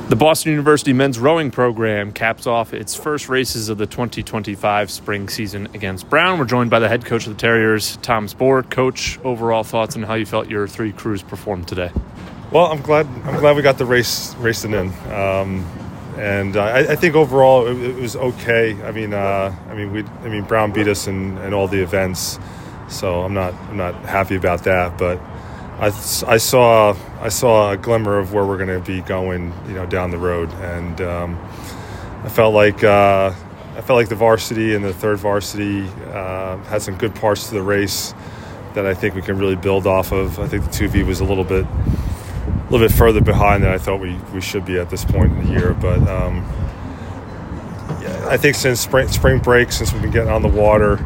The Boston University men's rowing program caps off its first races of the 2025 spring season against Brown. We're joined by the head coach of the Terriers, Tom Spohr. Coach, overall thoughts on how you felt your three crews performed today? Well, I'm glad we got the racing in, and I think overall it was okay. I mean, Brown beat us in all the events, so I'm not happy about that, but I saw a glimmer of where we're going to be going, down the road, and I felt like the varsity and the third varsity had some good parts to the race that I think we can really build off of. I think the 2V was a little bit further behind than I thought we should be at this point in the year, but I think since spring break, since we've been getting on the water,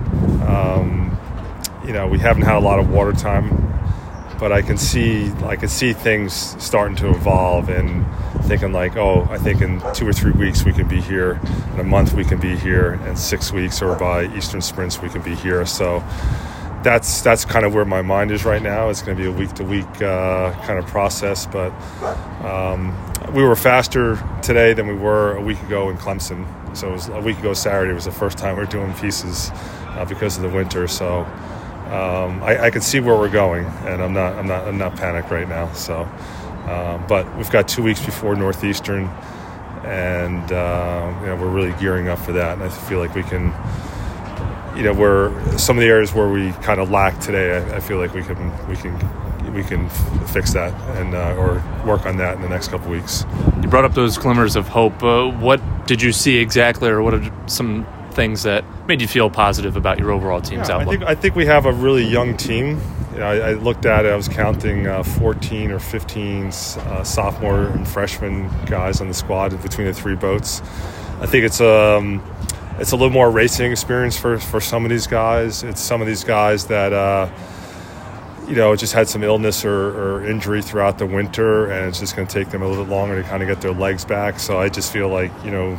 we haven't had a lot of water time. But I can see things starting to evolve, and thinking like, I think in 2 or 3 weeks we can be here, in a month we can be here, and 6 weeks or by Eastern Sprints we can be here. So that's kind of where my mind is right now. It's going to be a week-to-week kind of process, but we were faster today than we were a week ago in Clemson. So it was a week ago Saturday was the first time we were doing pieces because of the winter. So. I can see where we're going, and I'm not panicked right now. So, but we've got 2 weeks before Northeastern, and we're really gearing up for that. And I feel like we can, where some of the areas where we kind of lacked today, I feel like we can fix that and or work on that in the next couple of weeks. You brought up those glimmers of hope. What did you see exactly, or what are some things that made you feel positive about your overall team's outlook? I think we have a really young team. I looked at it. I was counting 14 or 15 sophomore and freshman guys on the squad between the three boats. I think it's a little more racing experience for some of these guys. It's some of these guys that just had some illness or injury throughout the winter, and it's just going to take them a little bit longer to kind of get their legs back. So I just feel like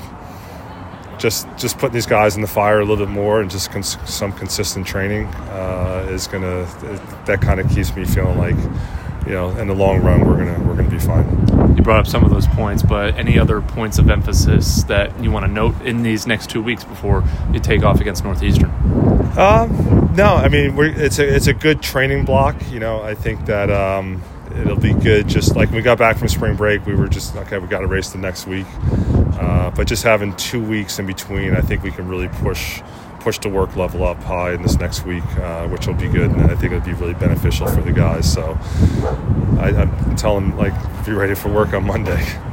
just putting these guys in the fire a little bit more, and just some consistent training that kind of keeps me feeling like, in the long run we're gonna be fine. You brought up some of those points, but any other points of emphasis that you want to note in these next 2 weeks before you take off against Northeastern? No, I mean it's a good training block. I think that it'll be good. Just like we got back from spring break, we were just okay. We got to race the next week. But just having 2 weeks in between, I think we can really push the work level up high in this next week, which will be good, and I think it'll be really beneficial for the guys. So I'm telling them, be ready for work on Monday.